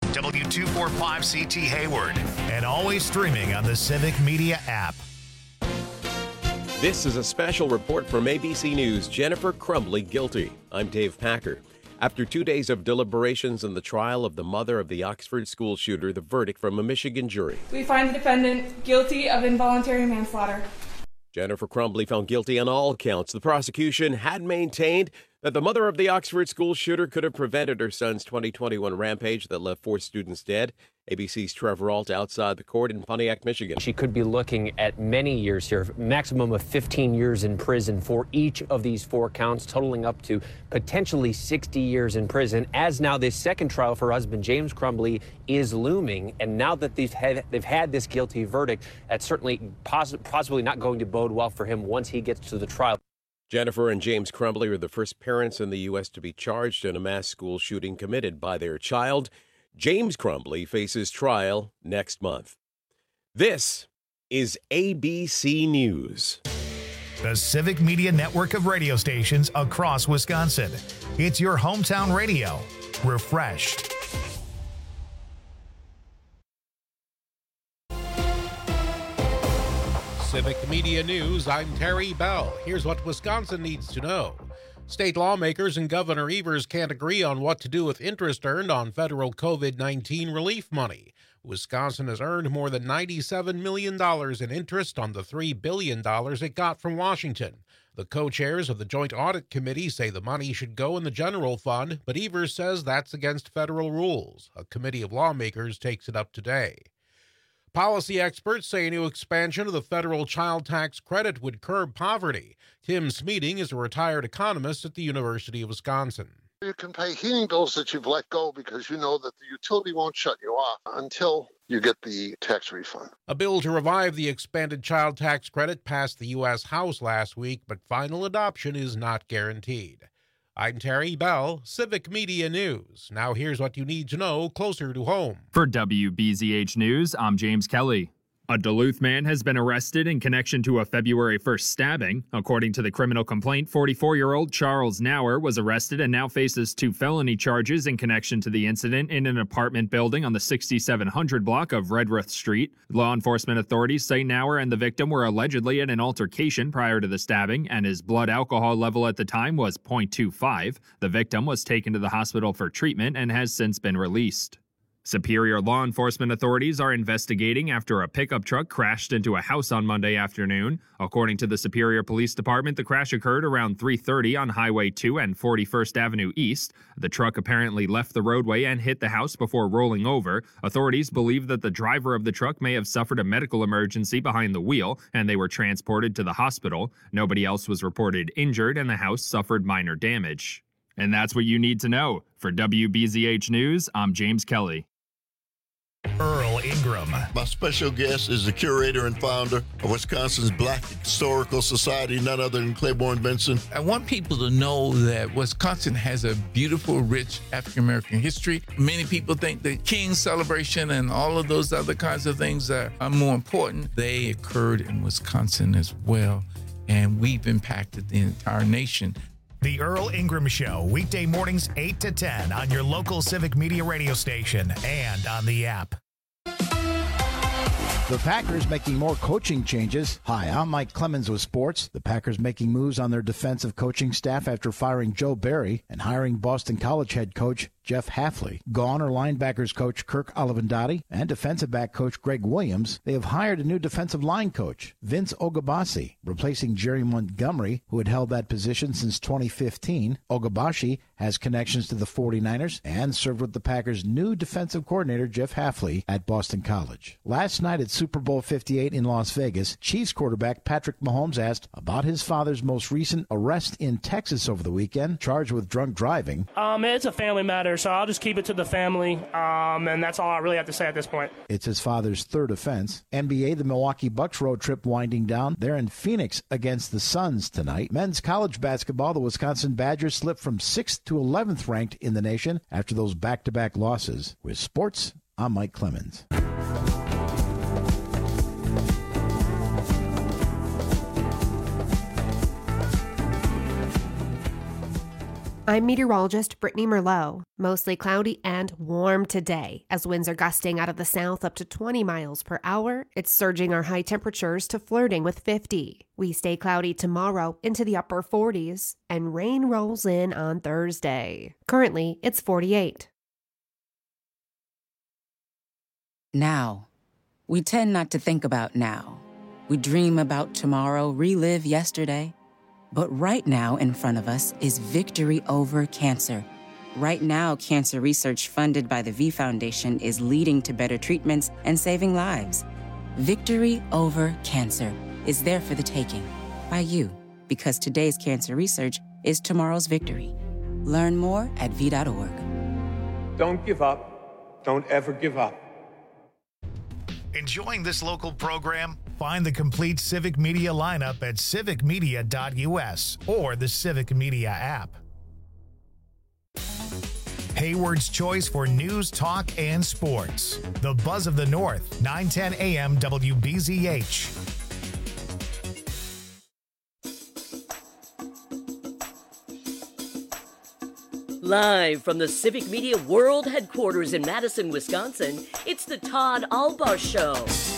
W245CT Hayward, and always streaming on the Civic Media app. This is a special report from ABC News. Jennifer Crumbley guilty. I'm Dave Packer. After 2 days of deliberations in the trial of the mother of the Oxford school shooter, the verdict from a Michigan jury. We find the defendant guilty of involuntary manslaughter. Jennifer Crumbley found guilty on all counts. The prosecution had maintained that the mother of the Oxford school shooter could have prevented her son's 2021 rampage that left 4 students dead. ABC's Trevor Ault outside the court in Pontiac, Michigan. She could be looking at many years here, maximum of 15 years in prison for each of these 4 counts, totaling up to potentially 60 years in prison, as now this second trial for husband James Crumbley is looming. And now that they've had this guilty verdict, that's certainly possibly not going to bode well for him once he gets to the trial. Jennifer and James Crumbley are the first parents in the U.S. to be charged in a mass school shooting committed by their child. James Crumbley faces trial next month. This is ABC News. The Civic Media network of radio stations across Wisconsin. It's your hometown radio. Refreshed. Civic Media News, I'm Terry Bell. Here's what Wisconsin needs to know. State lawmakers and Governor Evers can't agree on what to do with interest earned on federal COVID-19 relief money. Wisconsin has earned more than $97 million in interest on the $3 billion it got from Washington. The co-chairs of the Joint Audit Committee say the money should go in the general fund, but Evers says that's against federal rules. A committee of lawmakers takes it up today. Policy experts say a new expansion of the federal child tax credit would curb poverty. Tim Smeeding is a retired economist at the University of Wisconsin. You can pay heating bills that you've let go because you know that the utility won't shut you off until you get the tax refund. A bill to revive the expanded child tax credit passed the U.S. House last week, but final adoption is not guaranteed. I'm Terry Bell, Civic Media News. Now here's what you need to know closer to home. For WBZH News, I'm James Kelly. A Duluth man has been arrested in connection to a February 1st stabbing. According to the criminal complaint, 44-year-old Charles Nauer was arrested and now faces 2 felony charges in connection to the incident in an apartment building on the 6700 block of Redruth Street. Law enforcement authorities say Nauer and the victim were allegedly in an altercation prior to the stabbing, and his blood alcohol level at the time was .25. The victim was taken to the hospital for treatment and has since been released. Superior law enforcement authorities are investigating after a pickup truck crashed into a house on Monday afternoon. According to the Superior Police Department, the crash occurred around 3:30 on Highway 2 and 41st Avenue East. The truck apparently left the roadway and hit the house before rolling over. Authorities believe that the driver of the truck may have suffered a medical emergency behind the wheel, and they were transported to the hospital. Nobody else was reported injured, and the house suffered minor damage. And that's what you need to know. For WBZH News, I'm James Kelly. Earl Ingram. My special guest is the curator and founder of Wisconsin's Black Historical Society, none other than Claiborne Benson. I want people to know that Wisconsin has a beautiful, rich African-American history. Many people think the King's celebration and all of those other kinds of things are more important. They occurred in Wisconsin as well, and we've impacted the entire nation. The Earl Ingram Show, weekday mornings 8 to 10 on your local Civic Media radio station and on the app. The Packers making more coaching changes. Hi, I'm Mike Clemens with sports. The Packers making moves on their defensive coaching staff after firing Joe Barry and hiring Boston College head coach Jeff Hafley. Gone are linebackers coach Kirk Olivendotti and defensive back coach Greg Williams. They have hired a new defensive line coach, Vince Ogabasi, replacing Jerry Montgomery, who had held that position since 2015. Ogabasi has connections to the 49ers and served with the Packers' new defensive coordinator, Jeff Hafley, at Boston College. Last night at Super Bowl 58 in Las Vegas, Chiefs quarterback Patrick Mahomes asked about his father's most recent arrest in Texas over the weekend, charged with drunk driving. It's a family matter, so I'll just keep it to the family, and that's all I really have to say at this point. It's his father's third offense. NBA, the Milwaukee Bucks road trip winding down. They're in Phoenix against the Suns tonight. Men's college basketball, the Wisconsin Badgers slipped from 6th to 11th ranked in the nation after those back-to-back losses. With sports, I'm Mike Clemens. I'm meteorologist Brittany Merlot. Mostly cloudy and warm today, as winds are gusting out of the south up to 20 miles per hour. It's surging our high temperatures to flirting with 50. We stay cloudy tomorrow into the upper 40s, and rain rolls in on Thursday. Currently, it's 48. Now. We tend not to think about now. We dream about tomorrow, relive yesterday. But right now in front of us is victory over cancer. Right now, cancer research funded by the V Foundation is leading to better treatments and saving lives. Victory over cancer is there for the taking by you, because today's cancer research is tomorrow's victory. Learn more at V.org. Don't give up. Don't ever give up. Enjoying this local program? Find the complete Civic Media lineup at civicmedia.us or the Civic Media app. Hayward's choice for news, talk, and sports. The Buzz of the North, 910 AM WBZH. Live from the Civic Media World Headquarters in Madison, Wisconsin, it's the Todd Albaugh Show.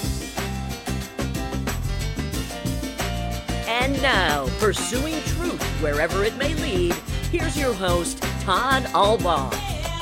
And now, pursuing truth wherever it may lead, here's your host, Todd Albaugh.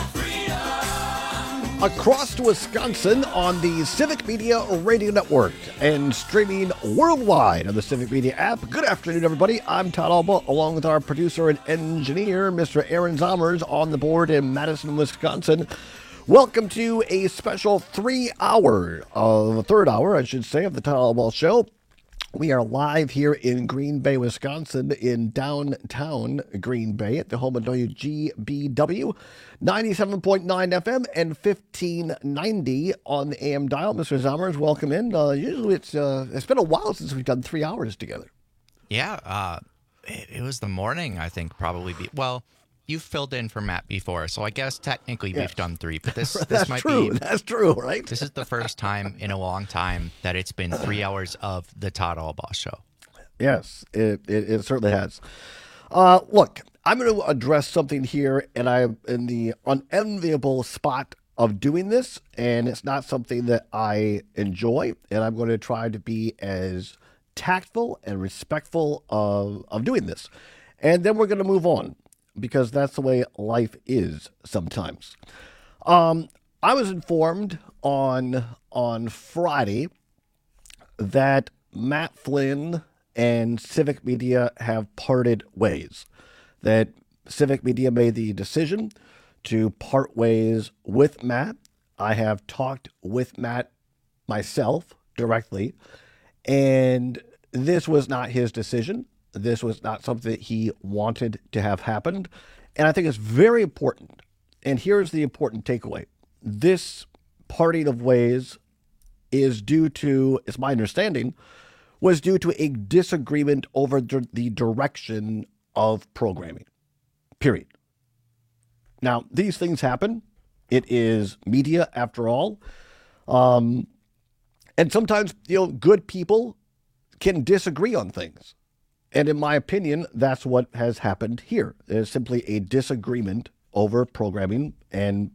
Across Wisconsin on the Civic Media Radio Network and streaming worldwide on the Civic Media app. Good afternoon, everybody. I'm Todd Albaugh, along with our producer and engineer, Mr. Aaron Zommers, on the board in Madison, Wisconsin. Welcome to a special third hour, of the Todd Albaugh Show. We are live here in Green Bay, Wisconsin, in downtown Green Bay at the home of WGBW, 97.9 FM and 1590 on the AM dial. Mr. Zommers, welcome in. Usually it's been a while since we've done 3 hours together. Yeah, it was the morning, I think, probably. Well, you've filled in for Matt before, so I guess technically we've done 3, but this might be... That's true, right? This is the first time in a long time that it's been 3 hours of the Todd Albaugh Show. Yes, it certainly has. Look, I'm going to address something here, and I'm in the unenviable spot of doing this, and it's not something that I enjoy, and I'm going to try to be as tactful and respectful of doing this. And then we're going to move on, because that's the way life is sometimes. I was informed on Friday that Matt Flynn and Civic Media have parted ways, that Civic Media made the decision to part ways with Matt. I have talked with Matt myself directly, and this was not his decision. This was not something that he wanted to have happened. And I think it's very important. And here's the important takeaway. This parting of ways is due to, it's my understanding, was due to a disagreement over the direction of programming. Period. Now, these things happen. It is media after all. And sometimes, good people can disagree on things. And in my opinion, that's what has happened here. There's simply a disagreement over programming. And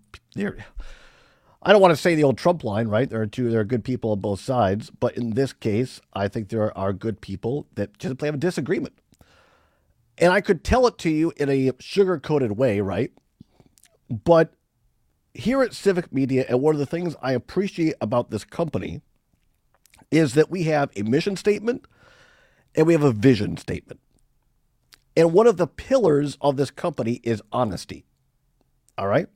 I don't want to say the old Trump line, right? There are good people on both sides. But in this case, I think there are good people that just simply have a disagreement. And I could tell it to you in a sugar-coated way, right? But here at Civic Media, and one of the things I appreciate about this company is that we have a mission statement and we have a vision statement. And one of the pillars of this company is honesty. All right?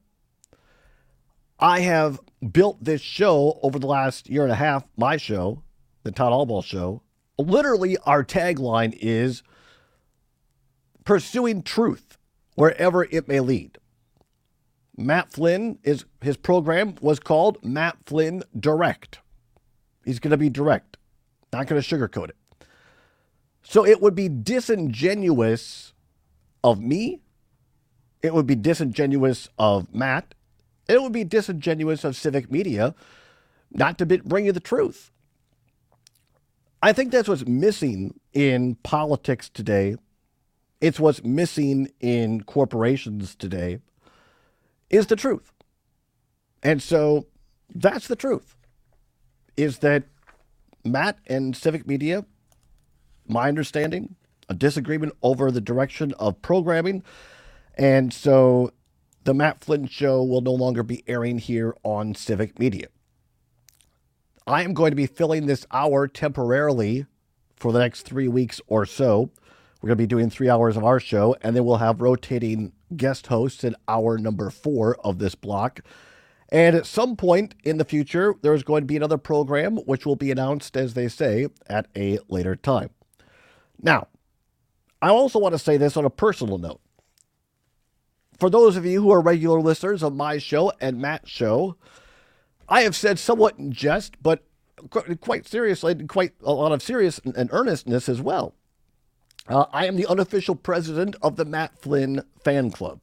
I have built this show over the last year and a half, my show, the Todd Albaugh Show. Literally, our tagline is pursuing truth wherever it may lead. Matt Flynn, his program was called Matt Flynn Direct. He's going to be direct, not going to sugarcoat it. So it would be disingenuous of me. It would be disingenuous of Matt. It would be disingenuous of Civic Media not to bring you the truth. I think that's what's missing in politics today It's what's missing in corporations today is the truth. And so that's the truth, is that Matt and Civic Media, my understanding, a disagreement over the direction of programming. And so the Matt Flynn Show will no longer be airing here on Civic Media. I am going to be filling this hour temporarily for the next 3 weeks or so. We're going to be doing 3 hours of our show, and then we'll have rotating guest hosts in hour number 4 of this block. And at some point in the future, there's going to be another program, which will be announced, as they say, at a later time. Now, I also want to say this on a personal note. For those of you who are regular listeners of my show and Matt's show, I have said somewhat in jest, but quite seriously, quite a lot of serious and earnestness as well. I am the unofficial president of the Matt Flynn fan club.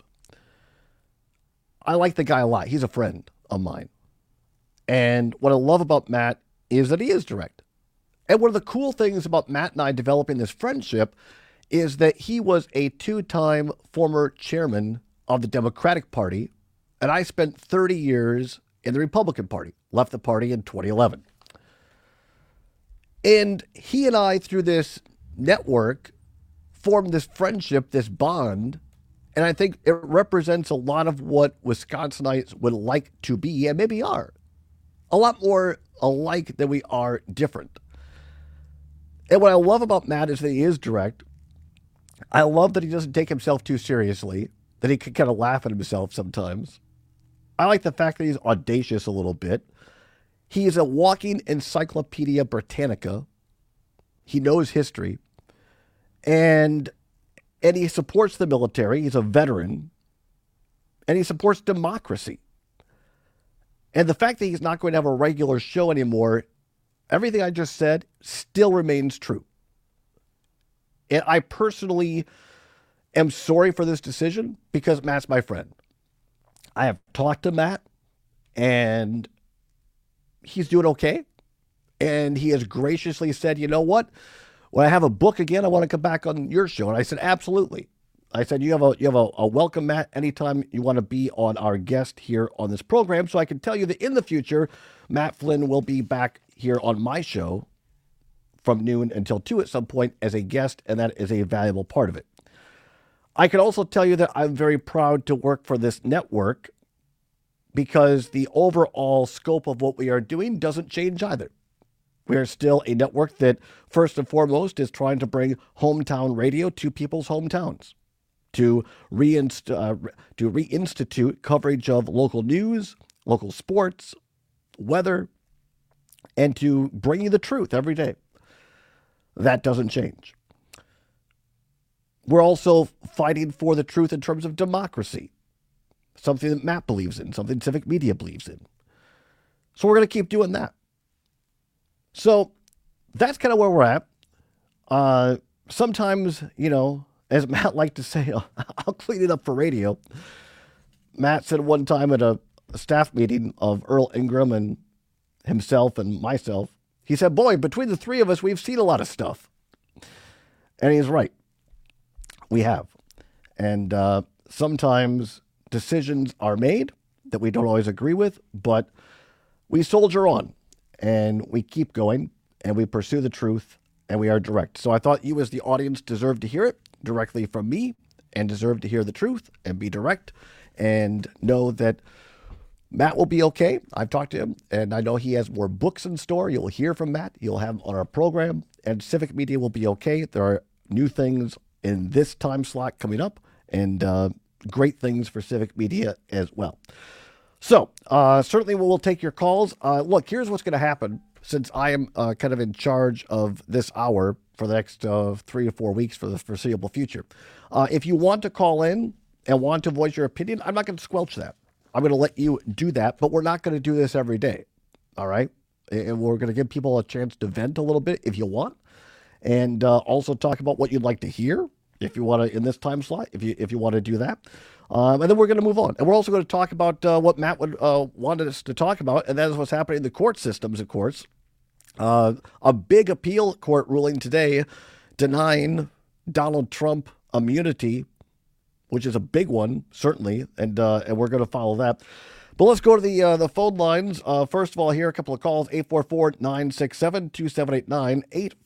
I like the guy a lot. He's a friend of mine. And what I love about Matt is that he is direct. And one of the cool things about Matt and I developing this friendship is that he was a 2-time former chairman of the Democratic Party, and I spent 30 years in the Republican Party, left the party in 2011. And he and I, through this network, formed this friendship, this bond, and I think it represents a lot of what Wisconsinites would like to be, and maybe are. A lot more alike than we are different. And what I love about Matt is that he is direct. I love that he doesn't take himself too seriously, that he can kind of laugh at himself sometimes. I like the fact that he's audacious a little bit. He is a walking Encyclopedia Britannica. He knows history. And he supports the military. He's a veteran. And he supports democracy. And the fact that he's not going to have a regular show anymore, everything I just said still remains true. And I personally am sorry for this decision because Matt's my friend. I have talked to Matt, and he's doing okay. And he has graciously said, you know what? When I have a book again, I want to come back on your show. And I said, absolutely. I said, you have a welcome, Matt, anytime you want to be on our guest here on this program. So I can tell you that in the future, Matt Flynn will be back here on my show from noon until 2 at some point as a guest, and that is a valuable part of it. I can also tell you that I'm very proud to work for this network because the overall scope of what we are doing doesn't change either. We are still a network that, first and foremost, is trying to bring hometown radio to people's hometowns, to reinstitute coverage of local news, local sports, weather, and to bring you the truth every day. That doesn't change. We're also fighting for the truth in terms of democracy, something that Matt believes in, something Civic Media believes in. So we're going to keep doing that. So that's kind of where we're at. Sometimes, as Matt liked to say, I'll clean it up for radio. Matt said one time at a staff meeting of Earl Ingram and himself and myself, he said, boy, between the three of us, we've seen a lot of stuff. And he's right. We have. And sometimes decisions are made that we don't always agree with, but we soldier on and we keep going and we pursue the truth and we are direct. So I thought you as the audience deserved to hear it directly from me and deserve to hear the truth and be direct and know that Matt will be okay. I've talked to him, and I know he has more books in store. You'll hear from Matt. You'll have him on our program, and Civic Media will be okay. There are new things in this time slot coming up, and great things for Civic Media as well. So, certainly we'll take your calls. Look, here's what's going to happen since I am kind of in charge of this hour for the next 3 to 4 weeks for the foreseeable future. If you want to call in and want to voice your opinion, I'm not going to squelch that. I'm going to let you do that, but we're not going to do this every day, all right? And we're going to give people a chance to vent a little bit if you want, and also talk about what you'd like to hear if you want to in this time slot, if you want to do that. And then we're going to move on. And we're also going to talk about what Matt would wanted us to talk about, and that is what's happening in the court systems, of course. A big appeal court ruling today denying Donald Trump immunity, which is a big one, certainly, and we're going to follow that. But let's go to the phone lines. First of all, here, a couple of calls, 844-967-2789,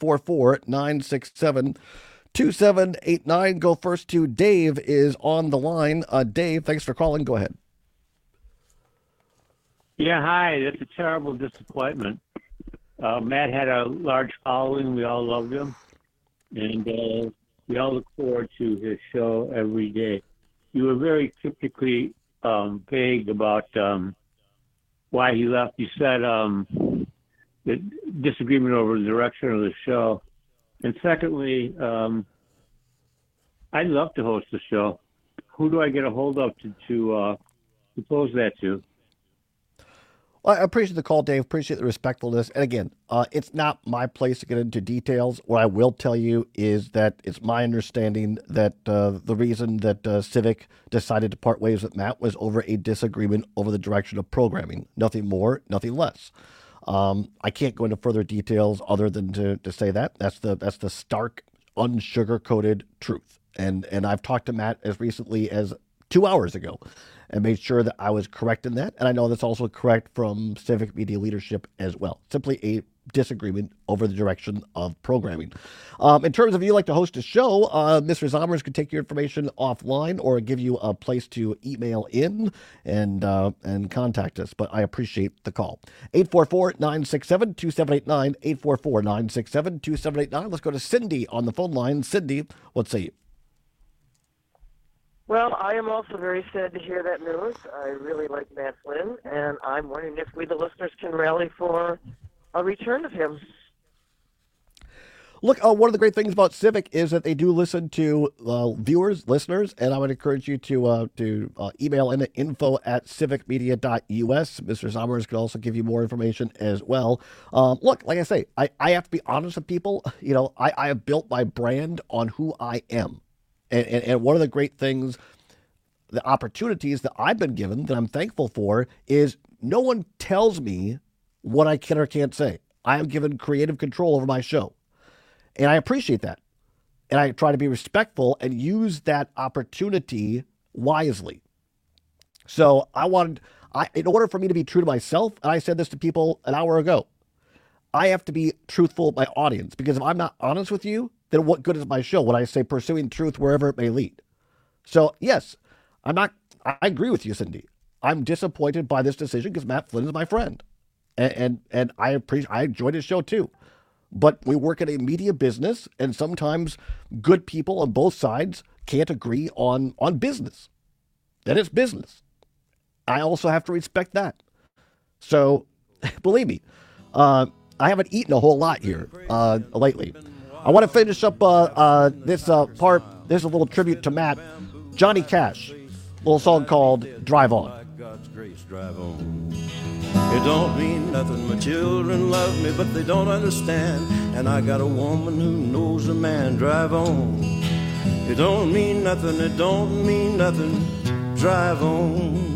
844-967-2789. Go first to Dave is on the line. Dave, thanks for calling. Go ahead. Yeah, hi. That's a terrible disappointment. Matt had a large following. We all loved him. And we all look forward to his show every day. You were very cryptically vague about why he left. You said the disagreement over the direction of the show. And secondly, I'd love to host the show. Who do I get a hold of to pose that to? Well, I appreciate the call, Dave. Appreciate the respectfulness. And again, it's not my place to get into details. What I will tell you is that it's my understanding that the reason that Civic decided to part ways with Matt was over a disagreement over the direction of programming. Nothing more, nothing less. I can't go into further details other than to say that. That's the stark, unsugar-coated truth. And I've talked to Matt as recently as 2 hours ago and made sure that I was correct in that. And I know that's also correct from Civic Media leadership as well. Simply a disagreement over the direction of programming. In terms of you like to host a show, Mr. Zommers can take your information offline or give you a place to email in and contact us. But I appreciate the call. 844-967-2789, 844-967-2789. Let's go to Cindy on the phone line. Cindy, what say you? Well, I am also very sad to hear that news. I really like Matt Flynn, and I'm wondering if we, the listeners, can rally for a return of him. Look, one of the great things about Civic is that they do listen to viewers, listeners, and I would encourage you to email in at info@civicmedia.us. Mr. Zommers could also give you more information as well. Look, like I say, I have to be honest with people. You know, I have built my brand on who I am. And one of the great things, the opportunities that I've been given that I'm thankful for is no one tells me what I can or can't say. I am given creative control over my show. And I appreciate that. And I try to be respectful and use that opportunity wisely. So in order for me to be true to myself, and I said this to people an hour ago, I have to be truthful with my audience, because if I'm not honest with you, then what good is my show when I say pursuing truth wherever it may lead? So yes, I agree with you, Cindy. I'm disappointed by this decision because Matt Flynn is my friend. And I enjoyed his show too. But we work in a media business, and sometimes good people on both sides can't agree on business. Then it's business. I also have to respect that. So believe me, I haven't eaten a whole lot here lately. I want to finish up this part. There's a little tribute to Matt. Johnny Cash, a little song called Drive On. It don't mean nothing, my children love me, but they don't understand. And I got a woman who knows a man. Drive on. It don't mean nothing, it don't mean nothing. Drive on.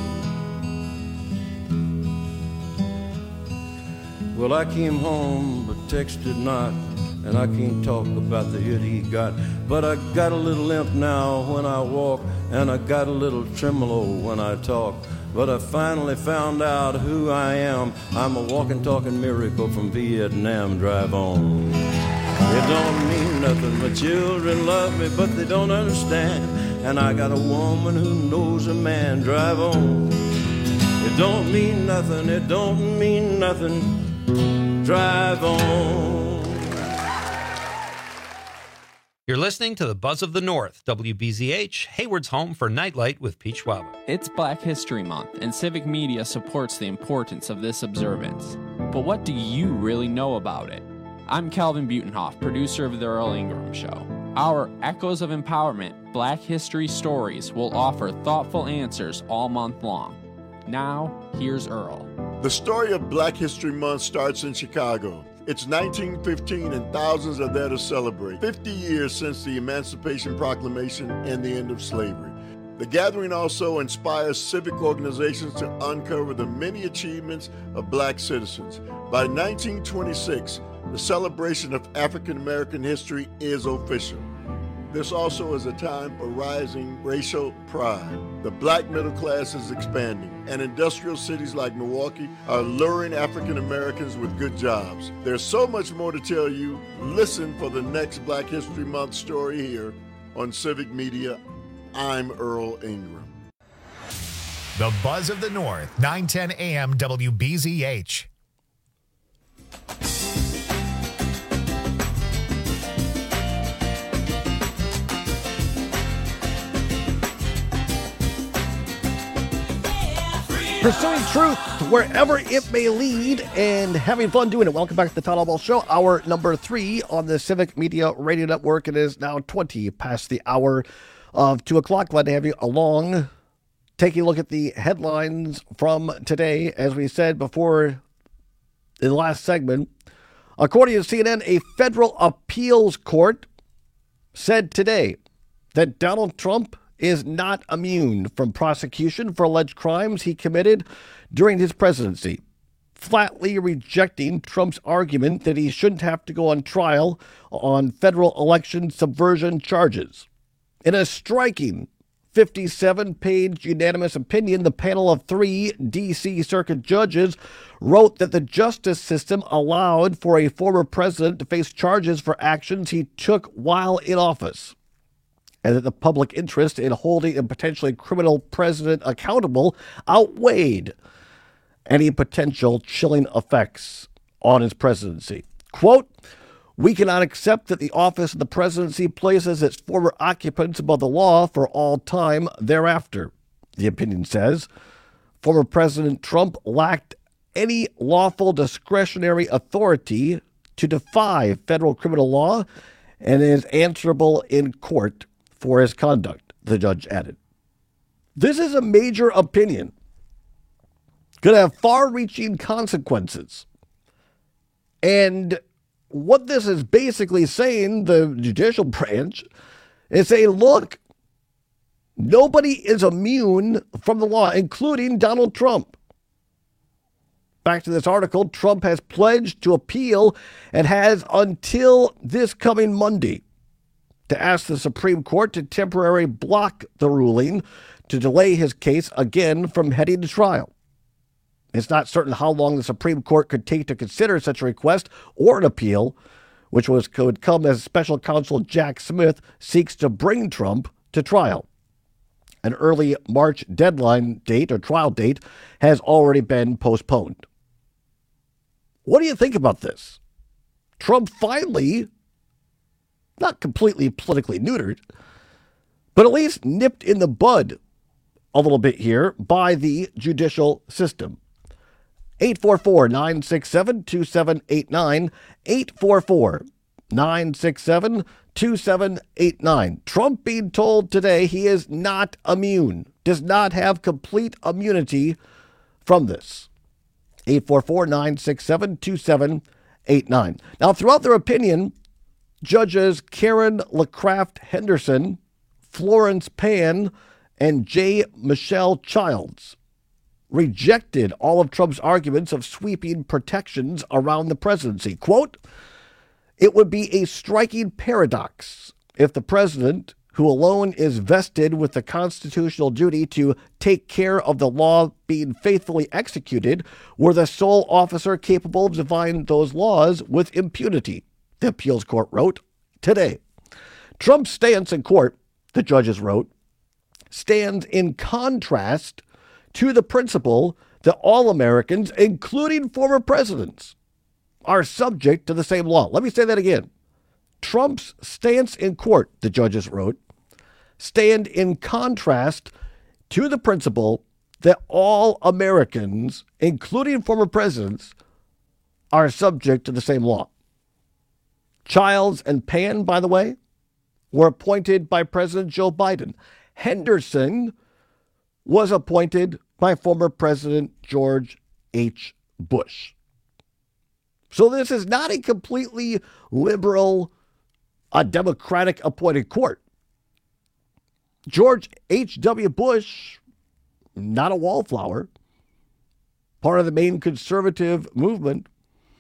Well, I came home but texted not, and I can't talk about the hit he got. But I got a little limp now when I walk, and I got a little tremolo when I talk. But I finally found out who I am. I'm a walking, talking miracle from Vietnam. Drive on. It don't mean nothing, my children love me, but they don't understand. And I got a woman who knows a man. Drive on. It don't mean nothing, it don't mean nothing. Drive on. You're listening to the Buzz of the North, WBZH, Hayward's home for Nightlight with Pete Schwab. It's Black History Month, and Civic Media supports the importance of this observance. But what do you really know about it? I'm Calvin Butenhoff, producer of The Earl Ingram Show. Our Echoes of Empowerment Black History Stories will offer thoughtful answers all month long. Now, here's Earl. The story of Black History Month starts in Chicago. It's 1915 and thousands are there to celebrate 50 years since the Emancipation Proclamation and the end of slavery. The gathering also inspires civic organizations to uncover the many achievements of black citizens. By 1926, the celebration of African American history is official. this also is a time for rising racial pride. The black middle class is expanding, and industrial cities like Milwaukee are luring African Americans with good jobs. There's so much more to tell you. Listen for the next Black History Month story here on Civic Media. I'm Earl Ingram. The Buzz of the North, 910 AM WBZH. Pursuing truth wherever it may lead and having fun doing it. Welcome back to the Todd Albaugh Show, hour number 3 on the Civic Media Radio Network. It is now 20 past the hour of 2 o'clock. Glad to have you along. Taking a look at the headlines from today. As we said before in the last segment, according to CNN, a federal appeals court said today that Donald Trump is not immune from prosecution for alleged crimes he committed during his presidency, flatly rejecting Trump's argument that he shouldn't have to go on trial on federal election subversion charges. In a striking 57-page unanimous opinion, the panel of 3 D.C. Circuit judges wrote that the justice system allowed for a former president to face charges for actions he took while in office, and that the public interest in holding a potentially criminal president accountable outweighed any potential chilling effects on his presidency. Quote, "We cannot accept that the office of the presidency places its former occupants above the law for all time thereafter," the opinion says. Former President Trump lacked any lawful discretionary authority to defy federal criminal law and is answerable in court for his conduct, the judge added. This is a major opinion. Could have far-reaching consequences. And what this is basically saying, the judicial branch, is saying, look, nobody is immune from the law, including Donald Trump. Back to this article, Trump has pledged to appeal and has until this coming Monday to ask the Supreme Court to temporarily block the ruling to delay his case again from heading to trial. It's not certain how long the Supreme Court could take to consider such a request or an appeal, which could come as special counsel Jack Smith seeks to bring Trump to trial. An early March deadline date or trial date has already been postponed. What do you think about this? Trump finally, not completely politically neutered, but at least nipped in the bud a little bit here by the judicial system. 844-967-2789, 844-967-2789. Trump being told today he is not immune, does not have complete immunity from this. 844-967-2789. Now, throughout their opinion, Judges Karen LaCraft Henderson, Florence Pan, and J. Michelle Childs rejected all of Trump's arguments of sweeping protections around the presidency. Quote, "It would be a striking paradox if the president, who alone is vested with the constitutional duty to take care of the law being faithfully executed, were the sole officer capable of defying those laws with impunity," the appeals court wrote today. Trump's stance in court, the judges wrote, stands in contrast to the principle that all Americans, including former presidents, are subject to the same law. Let me say that again. Trump's stance in court, the judges wrote, stand in contrast to the principle that all Americans, including former presidents, are subject to the same law. Childs and Pan, by the way, were appointed by President Joe Biden. Henderson was appointed by former President George H. Bush. So this is not a completely liberal, Democratic appointed court. George H.W. Bush, not a wallflower, part of the main conservative movement.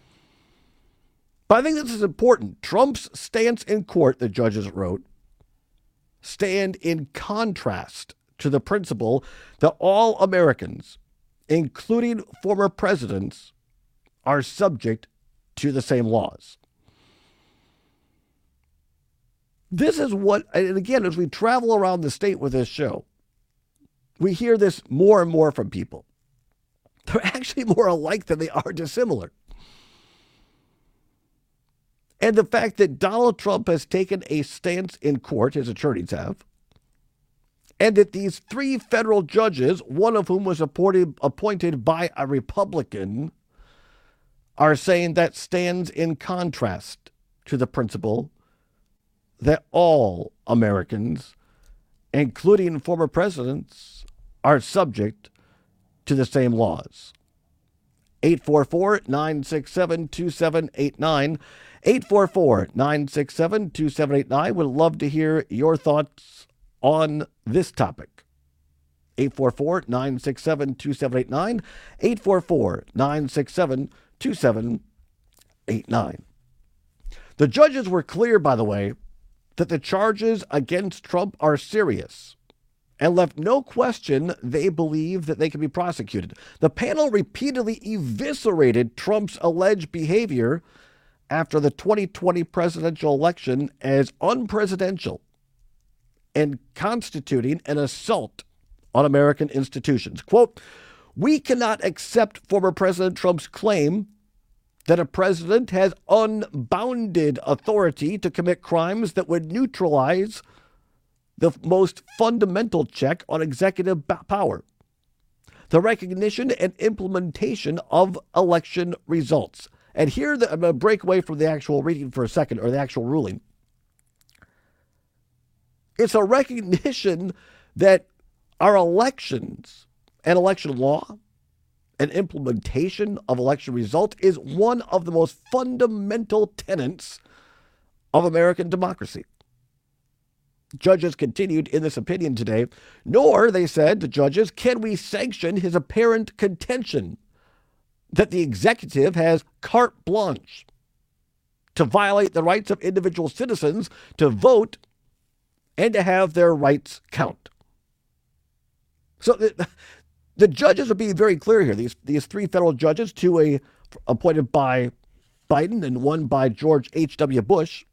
But I think this is important. Trump's stance in court, the judges wrote, stand in contrast to the principle that all Americans, including former presidents, are subject to the same laws. This is what, and again, as we travel around the state with this show, we hear this more and more from people. They're actually more alike than they are dissimilar. And the fact that Donald Trump has taken a stance in court, his attorneys have, and that these 3 federal judges, one of whom was appointed by a Republican, are saying that stands in contrast to the principle that all Americans, including former presidents, are subject to the same laws. 844-967-2789. 844-967-2789. Would love to hear your thoughts on this topic. 844-967-2789. 844-967-2789. The judges were clear, by the way, that the charges against Trump are serious and left no question they believe that they can be prosecuted. The panel repeatedly eviscerated Trump's alleged behavior after the 2020 presidential election as unpresidential and constituting an assault on American institutions. Quote, "We cannot accept former President Trump's claim that a president has unbounded authority to commit crimes that would neutralize the most fundamental check on executive power, the recognition and implementation of election results." And here, I'm going to break away from the actual reading for a second, or the actual ruling. It's a recognition that our elections and election law and implementation of election results is one of the most fundamental tenets of American democracy. Judges continued in this opinion today, nor, they said, the judges, can we sanction his apparent contention that the executive has carte blanche to violate the rights of individual citizens to vote and to have their rights count. So the judges are being very clear here. These 3 federal judges, 2 appointed by Biden and 1 by George H.W. Bush,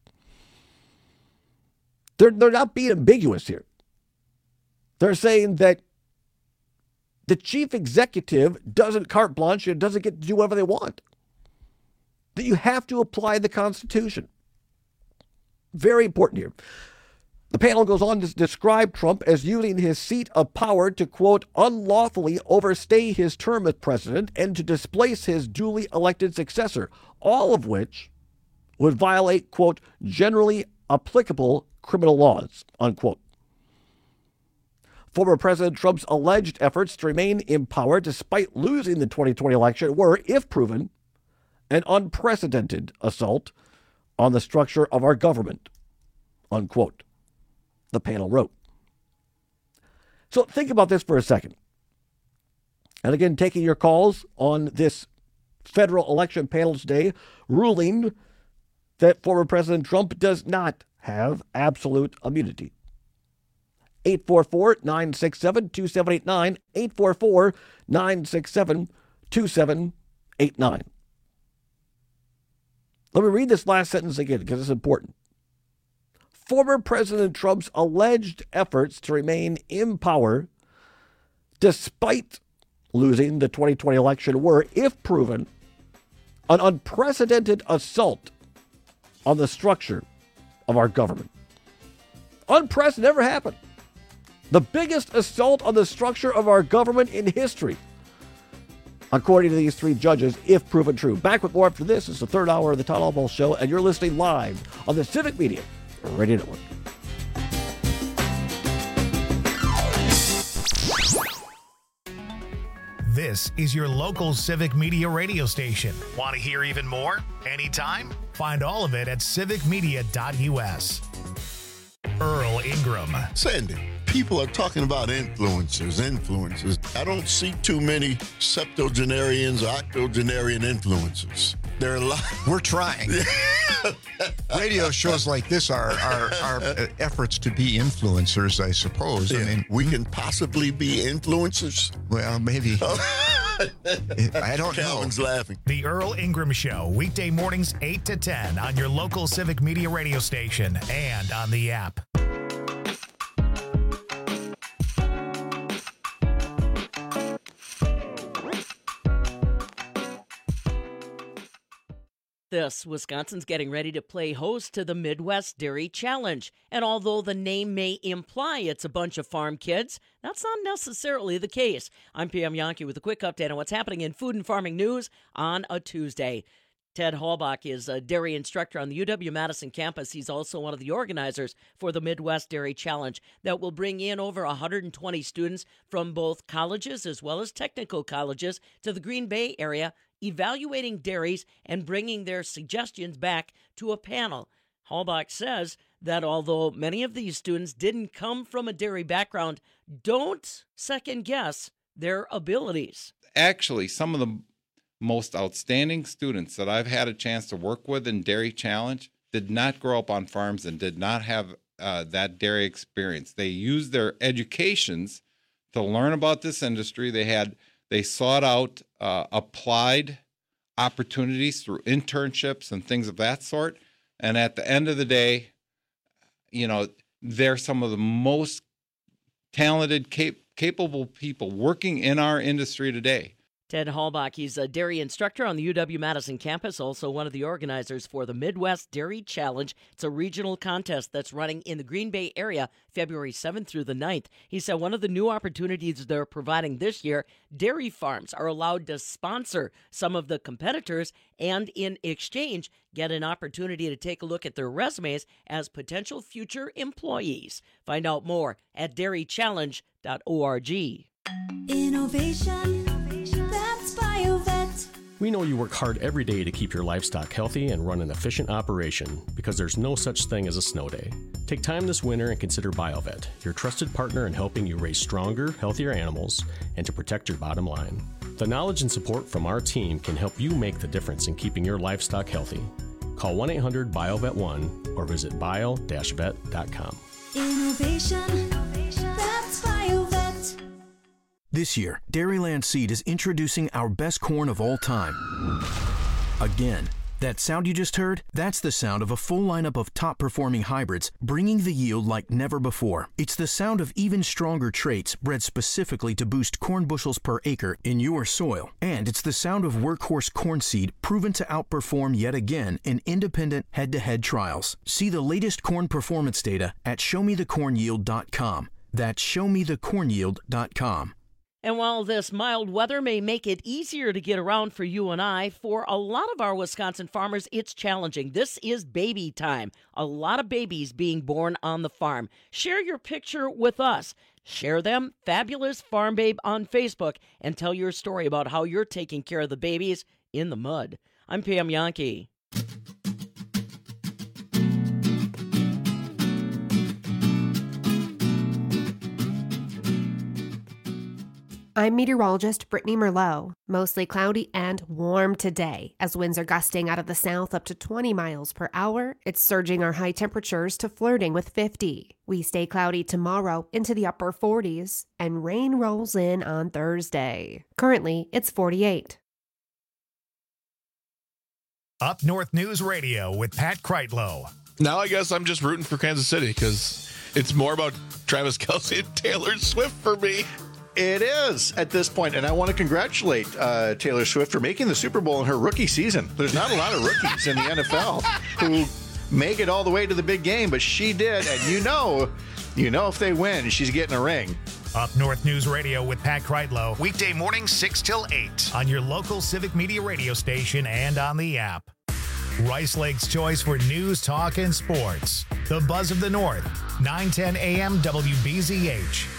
they're not being ambiguous here. They're saying that the chief executive doesn't carte blanche and doesn't get to do whatever they want. That you have to apply the Constitution. Very important here. The panel goes on to describe Trump as using his seat of power to, quote, unlawfully overstay his term as president and to displace his duly elected successor, all of which would violate, quote, generally applicable criminal laws, unquote. Former President Trump's alleged efforts to remain in power despite losing the 2020 election were, if proven, an unprecedented assault on the structure of our government, unquote, the panel wrote. So think about this for a second. And again, taking your calls on this federal election panel today, ruling that former President Trump does not have absolute immunity. 844-967-2789, 844-967-2789. Let me read this last sentence again because it's important. Former President Trump's alleged efforts to remain in power despite losing the 2020 election were, if proven, an unprecedented assault on the structure of our government. Unprecedented, never happened. The biggest assault on the structure of our government in history, according to these 3 judges, if proven true. Back with more after this. It's the 3rd hour of the Todd Albaugh Show, and you're listening live on the Civic Media Radio Network. This is your local Civic Media radio station. Want to hear even more? Anytime? Find all of it at civicmedia.us. Earl Ingram. Sandy, people are talking about influencers. I don't see too many septuagenarians or octogenarian influencers. There are a lot. We're trying. radio shows like this are efforts to be influencers, I suppose. Yeah. I mean, we can possibly be influencers. Well, maybe. I don't know. Calvin's laughing. The Earl Ingram Show, weekday mornings 8 to 10 on your local Civic Media radio station and on the app. This, Wisconsin's getting ready to play host to the Midwest Dairy Challenge. And although the name may imply it's a bunch of farm kids, that's not necessarily the case. I'm Pam Yankee with a quick update on what's happening in food and farming news on a Tuesday. Ted Halbach is a dairy instructor on the UW-Madison campus. He's also one of the organizers for the Midwest Dairy Challenge that will bring in over 120 students from both colleges as well as technical colleges to the Green Bay area, evaluating dairies and bringing their suggestions back to a panel. Halbach says that although many of these students didn't come from a dairy background, don't second-guess their abilities. Actually, some of the most outstanding students that I've had a chance to work with in Dairy Challenge did not grow up on farms and did not have that dairy experience. They used their educations to learn about this industry. They sought out applied opportunities through internships and things of that sort. And at the end of the day, they're some of the most talented, capable people working in our industry today. Ted Halbach, he's a dairy instructor on the UW-Madison campus, also one of the organizers for the Midwest Dairy Challenge. It's a regional contest that's running in the Green Bay area February 7th through the 9th. He said one of the new opportunities they're providing this year, dairy farms are allowed to sponsor some of the competitors and in exchange get an opportunity to take a look at their resumes as potential future employees. Find out more at dairychallenge.org. Innovation. That's BioVet. We know you work hard every day to keep your livestock healthy and run an efficient operation because there's no such thing as a snow day. Take time this winter and consider BioVet, your trusted partner in helping you raise stronger, healthier animals and to protect your bottom line. The knowledge and support from our team can help you make the difference in keeping your livestock healthy. Call 1-800-BioVet1 or visit bio-vet.com. Innovation. That's BioVet. This year, Dairyland Seed is introducing our best corn of all time. Again, that sound you just heard, that's the sound of a full lineup of top-performing hybrids, bringing the yield like never before. It's the sound of even stronger traits bred specifically to boost corn bushels per acre in your soil. And it's the sound of workhorse corn seed proven to outperform yet again in independent head-to-head trials. See the latest corn performance data at showmethecornyield.com. That's showmethecornyield.com. And while this mild weather may make it easier to get around for you and I, for a lot of our Wisconsin farmers, it's challenging. This is baby time. A lot of babies being born on the farm. Share your picture with us. Share them, Fabulous Farm Babe, on Facebook, and tell your story about how you're taking care of the babies in the mud. I'm Pam Yankee. I'm meteorologist Brittany Merlot. Mostly cloudy and warm today as winds are gusting out of the south up to 20 miles per hour. It's surging our high temperatures to flirting with 50. We stay cloudy tomorrow into the upper 40s and rain rolls in on Thursday. Currently, it's 48. Up North News Radio with Pat Kreitlow. Now I guess I'm just rooting for Kansas City because it's more about Travis Kelce and Taylor Swift for me. It is at this point, and I want to congratulate Taylor Swift for making the Super Bowl in her rookie season. There's not a lot of rookies in the NFL who make it all the way to the big game, but she did, and you know if they win, she's getting a ring. Up North News Radio with Pat Kreitlow, weekday mornings 6 till 8 on your local Civic Media radio station and on the app. Rice Lake's choice for news, talk, and sports. The Buzz of the North, 910 AM WBZH.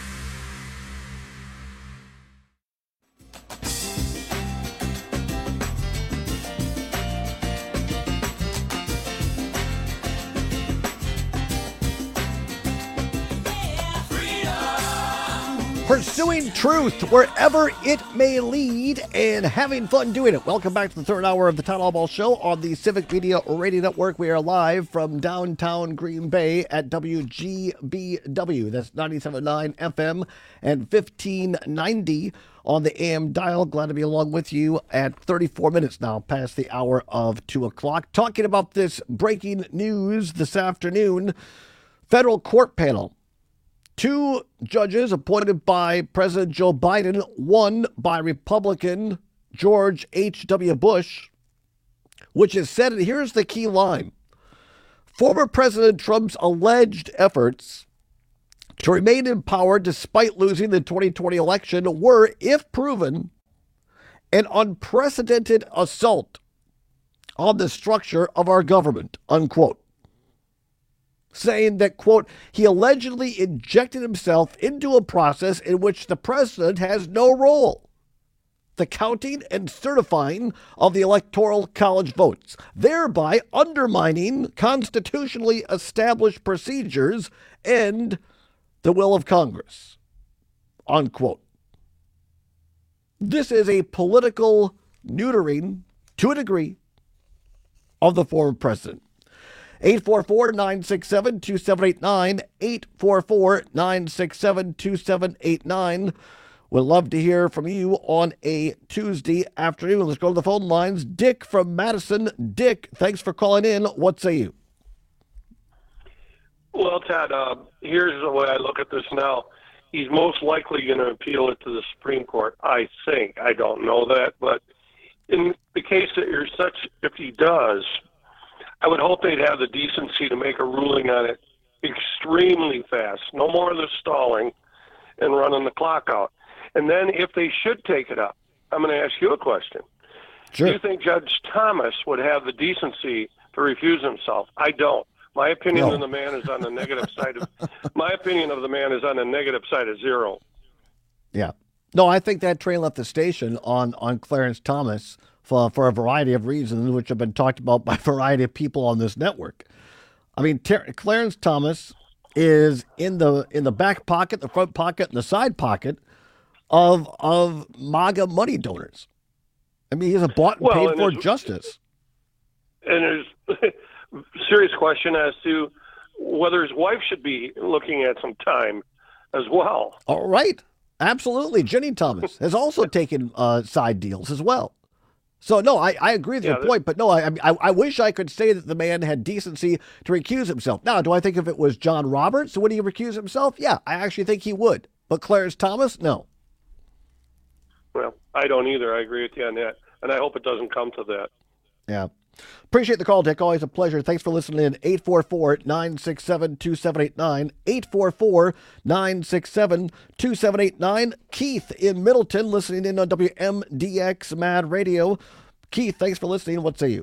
Pursuing truth wherever it may lead and having fun doing it. Welcome back to the third hour of the Town Hall Ball Show on the Civic Media Radio Network. We are live from downtown Green Bay at WGBW. That's 97.9 FM and 1590 on the AM dial. Glad to be along with you at 34 minutes now past the hour of 2 o'clock. Talking about this breaking news this afternoon. Federal court panel. 2 judges appointed by President Joe Biden, one by Republican George H.W. Bush, which is said, and here's the key line, former President Trump's alleged efforts to remain in power despite losing the 2020 election were, if proven, an unprecedented assault on the structure of our government, unquote. Saying that, quote, he allegedly injected himself into a process in which the president has no role. The counting and certifying of the Electoral College votes, thereby undermining constitutionally established procedures and the will of Congress, unquote. This is a political neutering, to a degree, of the former president. 844-967-2789, 844-967-2789. We'd love to hear from you on a Tuesday afternoon. Let's go to the phone lines. Dick from Madison. Dick, thanks for calling in. What say you? Well, Ted, here's the way I look at this now. He's most likely going to appeal it to the Supreme Court, I think. I don't know that, but in the case that you're such, if he does, I would hope they'd have the decency to make a ruling on it extremely fast. No more of the stalling and running the clock out. And then if they should take it up, I'm going to ask you a question. Sure. Do you think Judge Thomas would have the decency to refuse himself? I don't. My opinion of the man is on the negative side of my opinion of the man is on the negative side of zero. Yeah. No, I think that train left the station on Clarence Thomas for a variety of reasons, which have been talked about by a variety of people on this network. I mean, Clarence Thomas is in the back pocket, the front pocket, and the side pocket of MAGA money donors. I mean, he's a bought and paid for justice. And there's a serious question as to whether his wife should be looking at some time as well. All right. Absolutely. Jenny Thomas has also taken side deals as well. So, no, I agree with your point, but no, I wish I could say that the man had decency to recuse himself. Now, do I think if it was John Roberts, would he recuse himself? Yeah, I actually think he would. But Clarence Thomas, no. Well, I don't either. I agree with you on that. And I hope it doesn't come to that. Yeah. Appreciate the call, Dick. Always a pleasure. Thanks for listening in. 844-967-2789. 844-967-2789. Keith in Middleton listening in on WMDX Mad Radio. Keith, thanks for listening. What say you?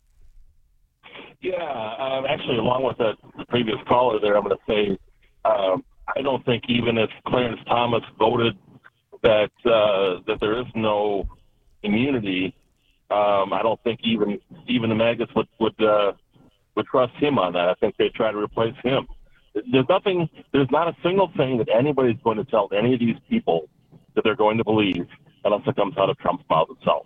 Yeah, actually, along with the previous caller there, I'm going to say I don't think even if Clarence Thomas voted that there is no immunity, I don't think even the MAGAs would trust him on that. I think they try to replace him. There's not a single thing that anybody's going to tell any of these people that they're going to believe unless it comes out of Trump's mouth itself.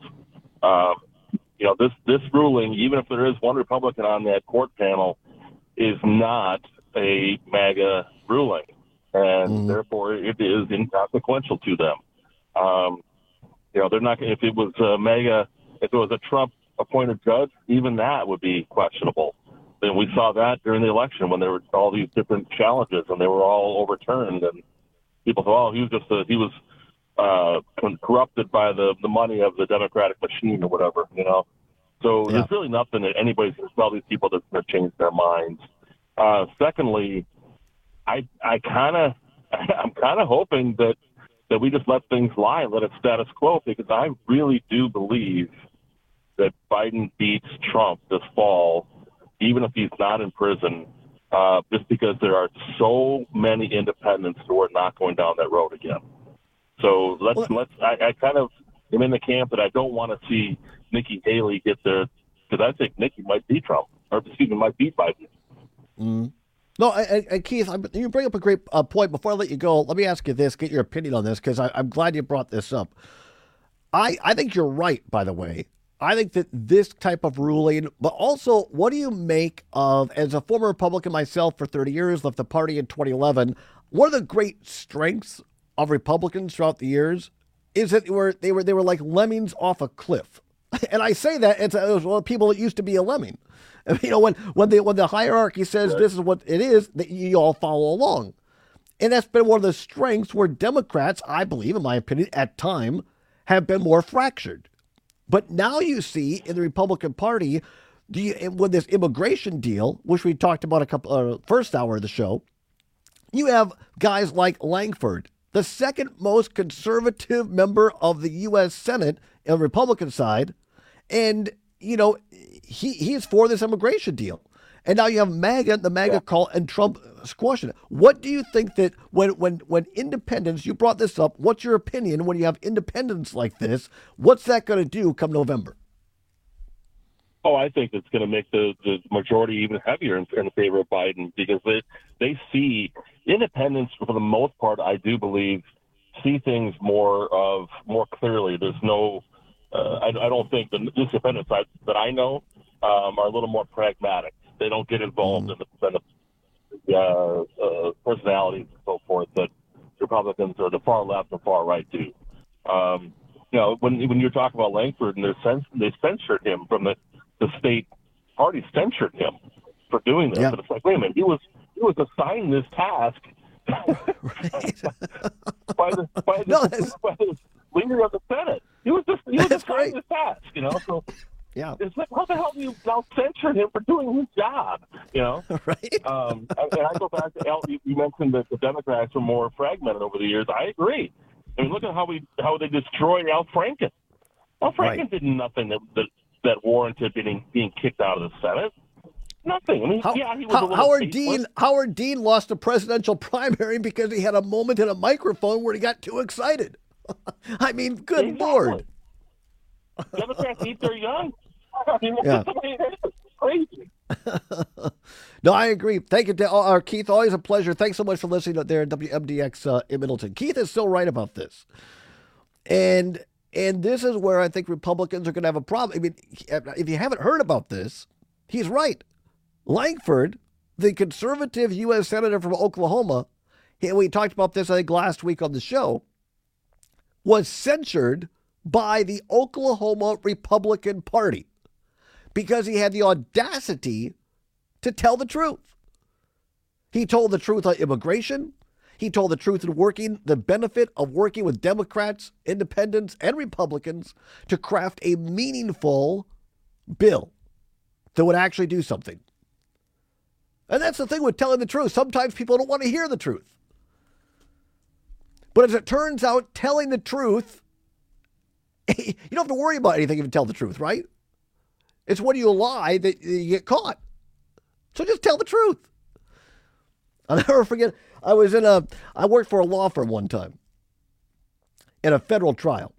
This ruling, even if there is one Republican on that court panel, is not a MAGA ruling, and therefore it is inconsequential to them. They're not. If it was MAGA. If it was a Trump-appointed judge, even that would be questionable. And we saw that during the election when there were all these different challenges and they were all overturned. And people thought, he was corrupted by the money of the Democratic machine or whatever, So there's really nothing that anybody's going to tell these people that's going to change their minds. Secondly, I'm kind of hoping that we just let things lie and let it status quo, because I really do believe that Biden beats Trump this fall, even if he's not in prison, just because there are so many independents who are not going down that road again. So I kind of am in the camp that I don't want to see Nikki Haley get there, because I think Nikki might beat Trump, or might beat Biden. No, and Keith, you bring up a great point. Before I let you go, let me ask you this, get your opinion on this, because I'm glad you brought this up. I think you're right, by the way. I think that this type of ruling, but also, what do you make of, as a former Republican myself for 30 years, left the party in 2011, one of the great strengths of Republicans throughout the years is that they were like lemmings off a cliff. And I say that it was people that used to be a lemming. You know, when the hierarchy says this is what it is, that you all follow along. And that's been one of the strengths where Democrats, I believe, in my opinion, at time, have been more fractured. But now you see in the Republican Party, with this immigration deal, which we talked about first hour of the show, you have guys like Langford, the second most conservative member of the U.S. Senate on the Republican side, and you know he's for this immigration deal. And now you have the MAGA call, and Trump squashing it. What do you think that when independents, you brought this up, what's your opinion when you have independents like this? What's that going to do come November? Oh, I think it's going to make the majority even heavier in favor of Biden, because they see independents, for the most part, I do believe, see things more clearly. There's no, I don't think the independent side that I know are a little more pragmatic. They don't get involved in the personalities and so forth that Republicans or the far left and far right do. You know, when you talk about Langford and they censured him from the state party, censured him for doing this. Yeah. But it's like, wait a minute, he was assigned this task by the leader of the Senate. He was assigned this task, you know. So yeah, it's like, how the hell do you now censure him for doing his job? You know, right? And I go back to Al. You mentioned that the Democrats were more fragmented over the years. I agree. I mean, look at how they destroyed Al Franken. Al Franken did nothing that warranted being kicked out of the Senate. Nothing. I mean, he was Howard Dean lost a presidential primary because he had a moment in a microphone where he got too excited. I mean, good Lord. Democrats eat their young. I mean, it's crazy. No, I agree. Thank you, Keith. Always a pleasure. Thanks so much for listening there at WMDX in Middleton. Keith is still right about this. And this is where I think Republicans are going to have a problem. I mean, if you haven't heard about this, he's right. Langford, the conservative U.S. Senator from Oklahoma, we talked about this, I think, last week on the show, was censured by the Oklahoma Republican Party because he had the audacity to tell the truth. He told the truth on immigration. He told the truth in the benefit of working with Democrats, independents, and Republicans to craft a meaningful bill that would actually do something. And that's the thing with telling the truth. Sometimes people don't want to hear the truth. But as it turns out, telling the truth, you don't have to worry about anything if you tell the truth, right? It's when you lie that you get caught. So just tell the truth. I'll never forget, I worked for a law firm one time in a federal trial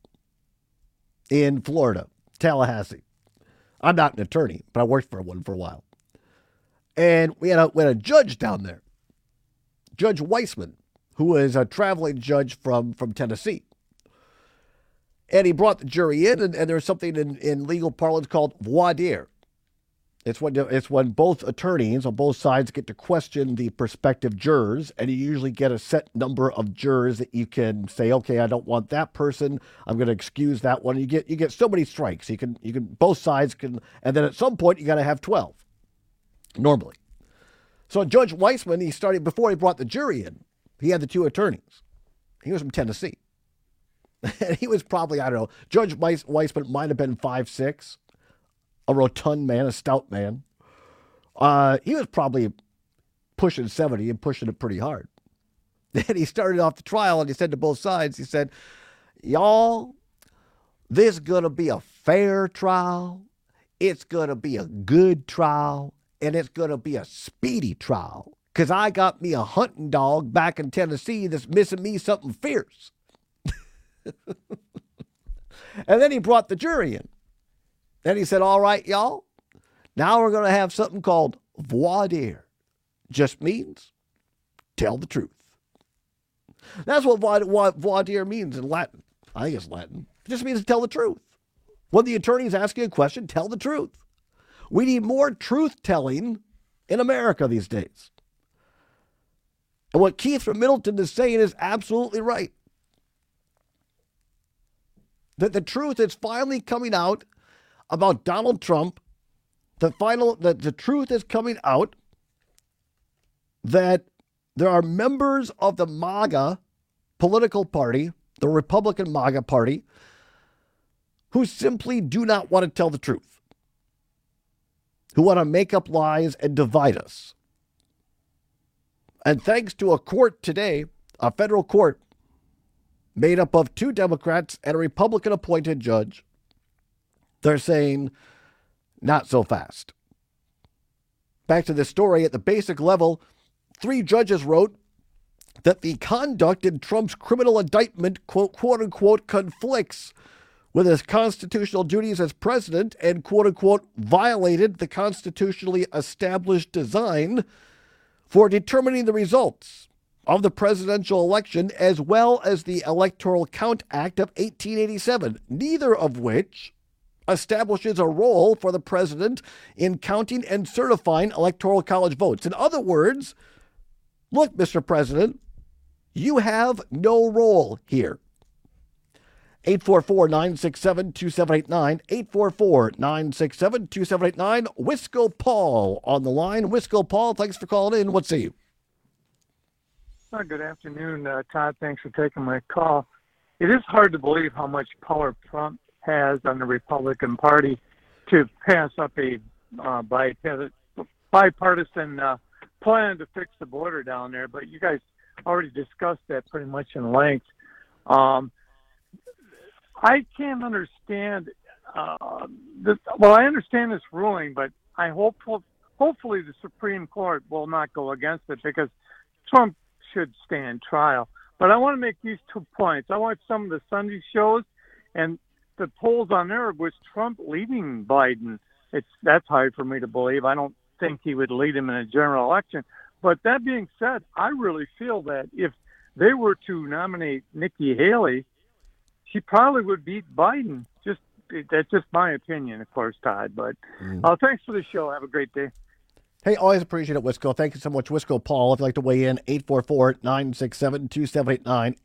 in Florida, Tallahassee. I'm not an attorney, but I worked for one for a while. And we had a judge down there, Judge Weissman, who is a traveling judge from Tennessee. And he brought the jury in, and there's something in legal parlance called voir dire. It's when both attorneys on both sides get to question the prospective jurors, and you usually get a set number of jurors that you can say, okay, I don't want that person. I'm going to excuse that one. You get so many strikes. You can both sides can, and then at some point you got to have 12 normally. So Judge Weissman, before he brought the jury in, he had the two attorneys. He was from Tennessee. And he was probably, I don't know, Judge Weissman might have been 5'6", a rotund man, a stout man. He was probably pushing 70 and pushing it pretty hard. Then he started off the trial and he said to both sides, he said, y'all, this is going to be a fair trial. It's going to be a good trial. And it's going to be a speedy trial. Because I got me a hunting dog back in Tennessee that's missing me something fierce. And then he brought the jury in. Then he said, all right, y'all, now we're going to have something called voir dire. just means tell the truth. That's what voir dire means in Latin. I think it's Latin. It just means to tell the truth. When the attorney is asking a question, tell the truth. We need more truth-telling in America these days. And what Keith from Middleton is saying is absolutely right. That the truth is finally coming out about Donald Trump. The truth is coming out that there are members of the MAGA political party, the Republican MAGA party, who simply do not want to tell the truth, who want to make up lies and divide us. And thanks to a court today, a federal court made up of 2 Democrats and a Republican-appointed judge, they're saying, not so fast. Back to this story, at the basic level, 3 judges wrote that the conduct in Trump's criminal indictment, quote-unquote, conflicts with his constitutional duties as president and, quote-unquote, violated the constitutionally established design for determining the results of the presidential election, as well as the Electoral Count Act of 1887, neither of which establishes a role for the president in counting and certifying Electoral College votes. In other words, look, Mr. President, you have no role here. 844-967-2789, 844-967-2789. Wisco Paul on the line. Wisco Paul, thanks for calling in. What's you? Good afternoon, Todd. Thanks for taking my call. It is hard to believe how much power Trump has on the Republican Party to pass up a bipartisan plan to fix the border down there, but you guys already discussed that pretty much in length. I can't understand I understand this ruling, but I hopefully the Supreme Court will not go against it, because Trump should stand trial. But I want to make these 2 points. I watched some of the Sunday shows, and the polls on there was Trump leading Biden. That's hard for me to believe. I don't think he would lead him in a general election. But that being said, I really feel that if they were to nominate Nikki Haley, she probably would beat Biden. That's just my opinion, of course, Todd. But thanks for the show. Have a great day. Hey, always appreciate it, Wisco. Thank you so much, Wisco Paul. If you'd like to weigh in, 844-967-2789,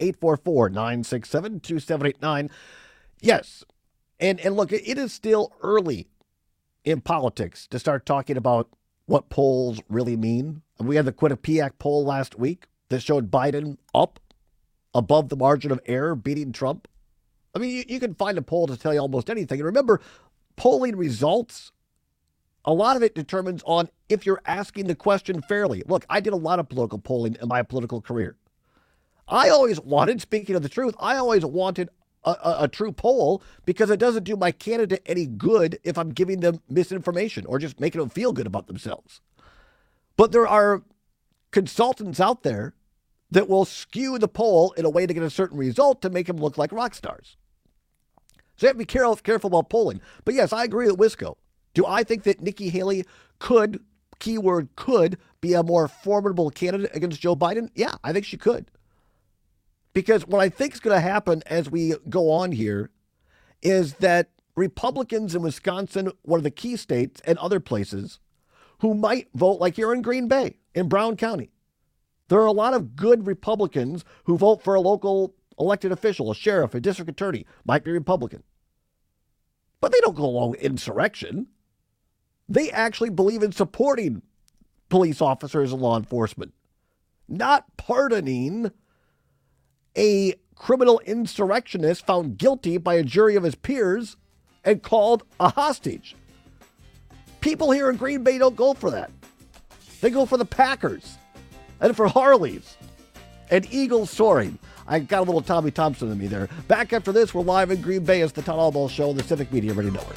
844-967-2789. Yes, and look, it is still early in politics to start talking about what polls really mean. We had the Quinnipiac poll last week that showed Biden up above the margin of error, beating Trump. I mean, you can find a poll to tell you almost anything. And remember, polling results, a lot of it determines on if you're asking the question fairly. Look, I did a lot of political polling in my political career. I always wanted, speaking of the truth, I always wanted a true poll, because it doesn't do my candidate any good if I'm giving them misinformation or just making them feel good about themselves. But there are consultants out there that will skew the poll in a way to get a certain result to make them look like rock stars. So you have to be careful about polling. But yes, I agree with Wisco. Do I think that Nikki Haley could, keyword could, be a more formidable candidate against Joe Biden? Yeah, I think she could. Because what I think is going to happen as we go on here is that Republicans in Wisconsin, one of the key states, and other places, who might vote like here in Green Bay, in Brown County. There are a lot of good Republicans who vote for a local elected official, a sheriff, a district attorney, might be Republican. But they don't go along with insurrection. They actually believe in supporting police officers and law enforcement, not pardoning a criminal insurrectionist found guilty by a jury of his peers and called a hostage. People here in Green Bay don't go for that. They go for the Packers and for Harleys and Eagles soaring. I got a little Tommy Thompson in me there. Back after this, we're live in Green Bay. It's the Todd Albaugh Show on the Civic Media Radio Network.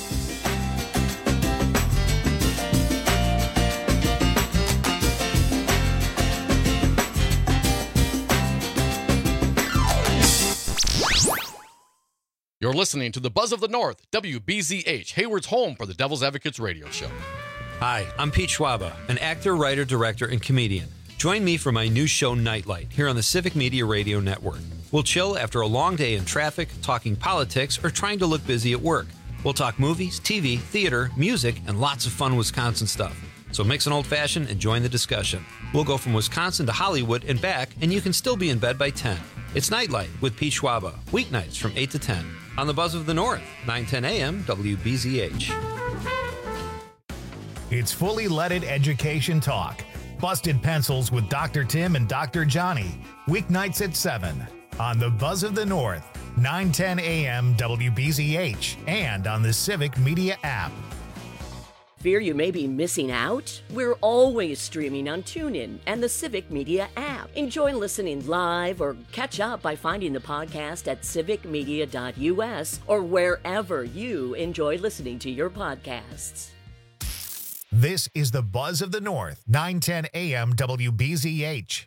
You're listening to the Buzz of the North, WBZH, Hayward's home for the Devil's Advocates radio show. Hi, I'm Pete Schwaba, an actor, writer, director, and comedian. Join me for my new show, Nightlight, here on the Civic Media Radio Network. We'll chill after a long day in traffic, talking politics, or trying to look busy at work. We'll talk movies, TV, theater, music, and lots of fun Wisconsin stuff. So mix an old-fashioned and join the discussion. We'll go from Wisconsin to Hollywood and back, and you can still be in bed by 10. It's Nightlight with Pete Schwaba, weeknights from 8 to 10. On the Buzz of the North, 9:10 a.m. WBZH. It's fully leaded education talk. Busted Pencils with Dr. Tim and Dr. Johnny. Weeknights at 7 on the Buzz of the North, 9:10 a.m. WBZH, and on the Civic Media app. Fear you may be missing out? We're always streaming on TuneIn and the Civic Media app. Enjoy listening live or catch up by finding the podcast at civicmedia.us or wherever you enjoy listening to your podcasts. This is the Buzz of the North, 9:10 a.m. WBZH.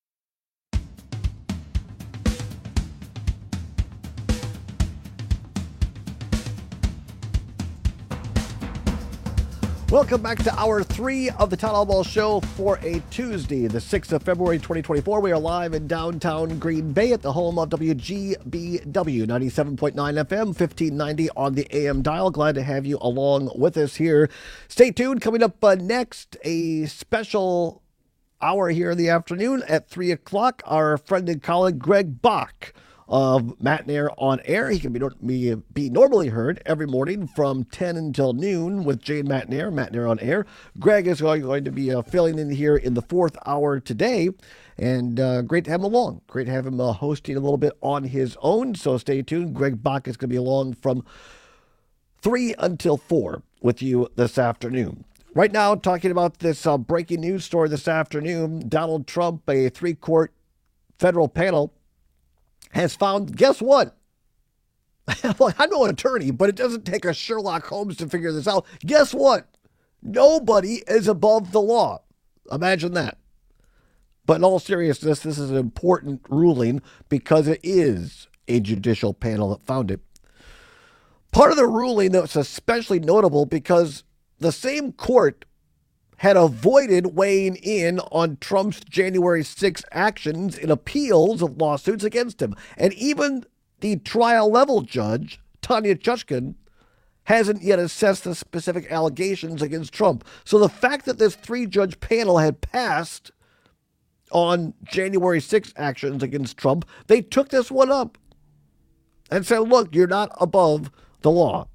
Welcome back to Hour 3 of the Town Hall Ball Show for a Tuesday, the 6th of February, 2024. We are live in downtown Green Bay at the home of WGBW, 97.9 FM, 1590 on the AM dial. Glad to have you along with us here. Stay tuned. Coming up next, a special hour here in the afternoon at 3 o'clock. Our friend and colleague Greg Bach of Matt and Air on Air. He can be normally heard every morning from 10 until noon with Jay and Matt and Air on Air. Greg is going to be filling in here in the fourth hour today, and great to have him along. Great to have him hosting a little bit on his own, so stay tuned. Greg Bach is going to be along from 3 until 4 with you this afternoon. Right now, talking about this breaking news story this afternoon, Donald Trump, a 3-court federal panel, has found, guess what? Well, I'm no attorney, but it doesn't take a Sherlock Holmes to figure this out. Guess what? Nobody is above the law. Imagine that. But in all seriousness, this is an important ruling because it is a judicial panel that found it. Part of the ruling that's especially notable because the same court had avoided weighing in on Trump's January 6 actions in appeals of lawsuits against him. And even the trial-level judge, Tanya Chutkan, hasn't yet assessed the specific allegations against Trump. So the fact that this 3-judge panel had passed on January 6 actions against Trump, they took this one up and said, look, you're not above the law.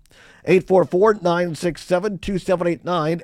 844-967-2789,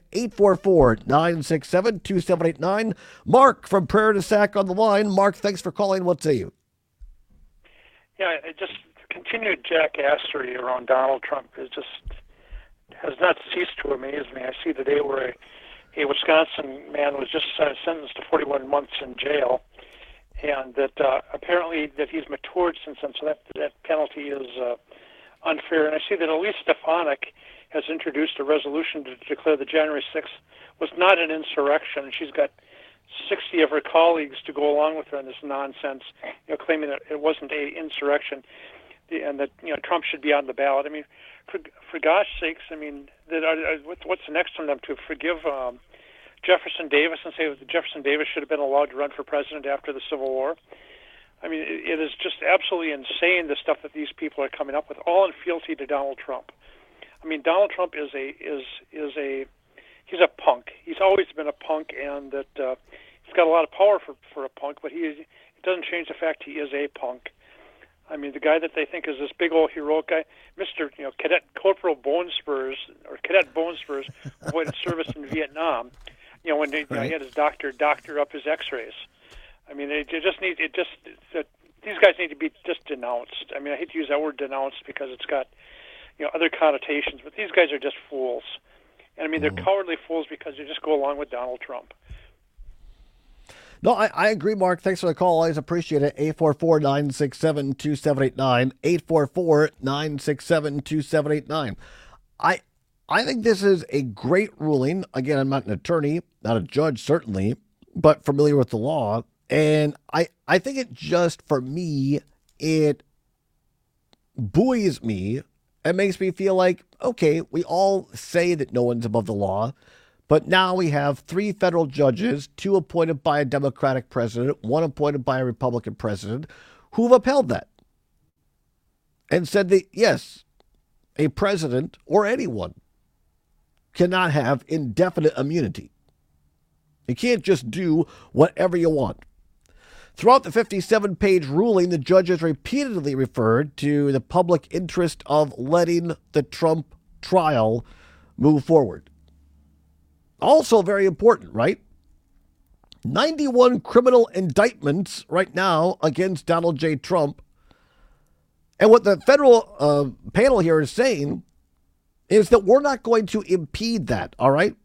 844-967-2789. Mark from Prairie du Sac on the line. Mark, thanks for calling. What say you? Yeah, it just continued jackassery around Donald Trump has not ceased to amaze me. I see today where a Wisconsin man was just sentenced to 41 months in jail, and that apparently that he's matured since then, so that penalty is unfair. And I see that Elise Stefanik has introduced a resolution to declare that January 6th was not an insurrection. She's got 60 of her colleagues to go along with her in this nonsense, claiming that it wasn't an insurrection and that Trump should be on the ballot. I mean, for gosh sakes, I mean, what's next on them to forgive Jefferson Davis and say that Jefferson Davis should have been allowed to run for president after the Civil War? I mean, it is just absolutely insane, the stuff that these people are coming up with, all in fealty to Donald Trump. I mean, Donald Trump he's a punk. He's always been a punk, and that he's got a lot of power for a punk, but it doesn't change the fact he is a punk. I mean, the guy that they think is this big old heroic guy, Mr. Cadet Corporal Bone Spurs, or Cadet Bone Spurs, avoided service in Vietnam. When he had his doctor up his X-rays. I mean, these guys need to be just denounced. I mean, I hate to use that word denounced because it's got, other connotations, but these guys are just fools. And I mean, they're cowardly fools because they just go along with Donald Trump. No, I agree, Mark. Thanks for the call. Always appreciate it. 844-967-2789. 844-967-2789. I think this is a great ruling. Again, I'm not an attorney, not a judge, certainly, but familiar with the law. And I think it just, for me, it buoys me. It makes me feel like, okay, we all say that no one's above the law, But now we have 3 federal judges, 2 appointed by a Democratic president, 1 appointed by a Republican president, who've upheld that and said that, yes, a president or anyone cannot have indefinite immunity. You can't just do whatever you want. Throughout the 57-page ruling, the judges repeatedly referred to the public interest of letting the Trump trial move forward. Also very important, right? 91 criminal indictments right now against Donald J. Trump. And what the federal panel here is saying is that we're not going to impede that, all right?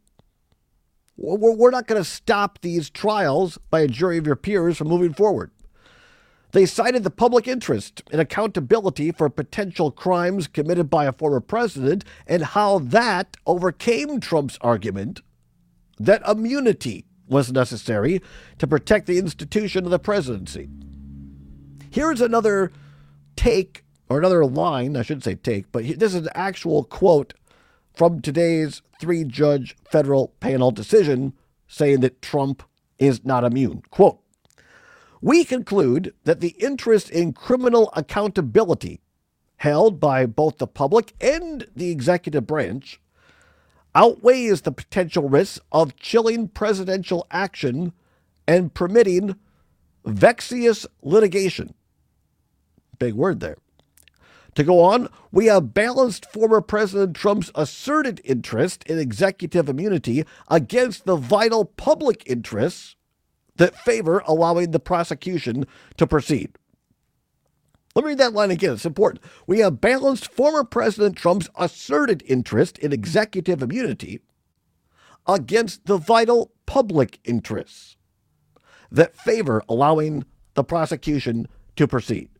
We're not going to stop these trials by a jury of your peers from moving forward. They cited the public interest in accountability for potential crimes committed by a former president and how that overcame Trump's argument that immunity was necessary to protect the institution of the presidency. Here's another take, or another line, I shouldn't say take, but this is an actual quote from today's 3-judge federal panel decision saying that Trump is not immune. Quote, "We conclude that the interest in criminal accountability held by both the public and the executive branch outweighs the potential risks of chilling presidential action and permitting vexatious litigation." Big word there. To go on, we have balanced former President Trump's asserted interest in executive immunity against the vital public interests that favor allowing the prosecution to proceed. Let me read that line again. It's important. We have balanced former President Trump's asserted interest in executive immunity against the vital public interests that favor allowing the prosecution to proceed.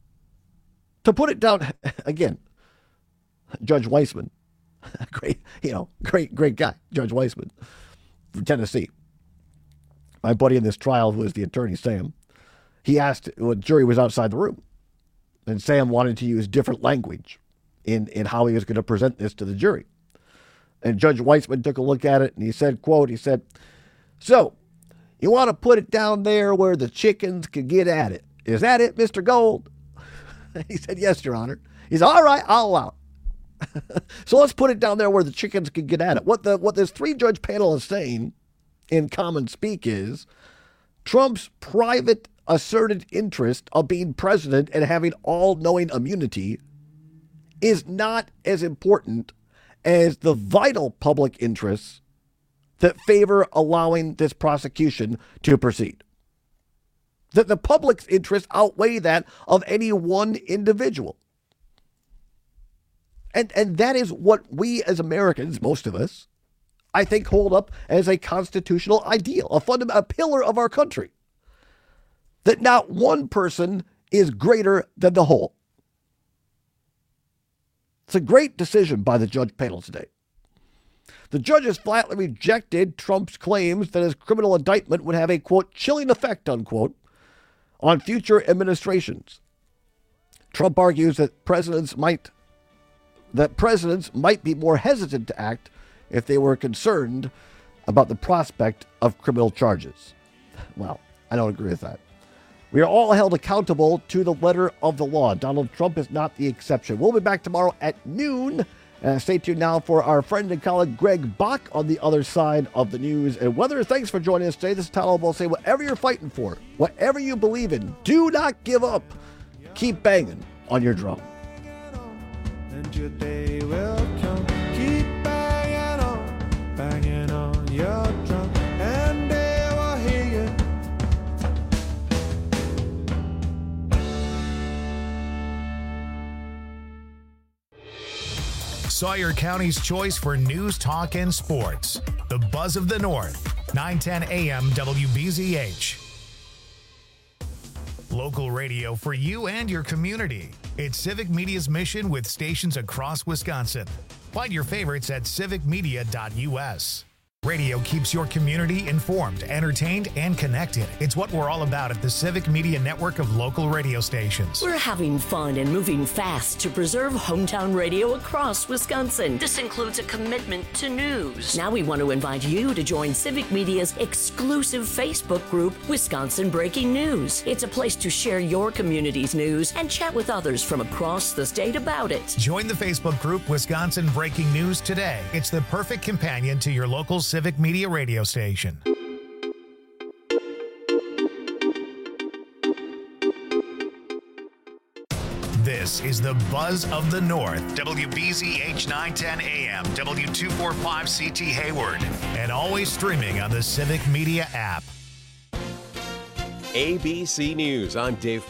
To put it down again, Judge Weissman, great guy, Judge Weissman from Tennessee. My buddy in this trial, who was the attorney, Sam, he asked when the jury was outside the room, and Sam wanted to use different language in how he was going to present this to the jury. And Judge Weissman took a look at it and he said, quote, he said, "So, you want to put it down there where the chickens could get at it. Is that it, Mr. Gold?" He said, "Yes, Your Honor." He said, "All right, I'll allow it." So let's put it down there where the chickens can get at it. What this 3-judge panel is saying in common speak is Trump's private asserted interest of being president and having all-knowing immunity is not as important as the vital public interests that favor allowing this prosecution to proceed. That the public's interests outweigh that of any one individual. And that is what we as Americans, most of us, I think hold up as a constitutional ideal, a pillar of our country. That not one person is greater than the whole. It's a great decision by the judge panel today. The judges flatly rejected Trump's claims that his criminal indictment would have a, quote, chilling effect, unquote, on future administrations. Trump argues that presidents might be more hesitant to act if they were concerned about the prospect of criminal charges. Well, I don't agree with that. We are all held accountable to the letter of the law. Donald Trump is not the exception. We'll be back tomorrow at noon. Stay tuned now for our friend and colleague Greg Bach on the other side of the news and weather. Thanks for joining us today. This is Tyler Bull saying, whatever you're fighting for, whatever you believe in, do not give up. Keep banging on your drum. And your day will come. Keep banging on your drum, and they will hear you. Sawyer County's choice for news, talk, and sports. The Buzz of the North, 910 AM WBZH. Local radio for you and your community. It's Civic Media's mission with stations across Wisconsin. Find your favorites at civicmedia.us. Radio keeps your community informed, entertained, and connected. It's what we're all about at the Civic Media Network of local radio stations. We're having fun and moving fast to preserve hometown radio across Wisconsin. This includes a commitment to news. Now we want to invite you to join Civic Media's exclusive Facebook group, Wisconsin Breaking News. It's a place to share your community's news and chat with others from across the state about it. Join the Facebook group Wisconsin Breaking News today. It's the perfect companion to your local Civic Media radio station. This is the Buzz of the North. WBZH 910 AM, W245CT Hayward, and always streaming on the Civic Media app. ABC News, I'm Dave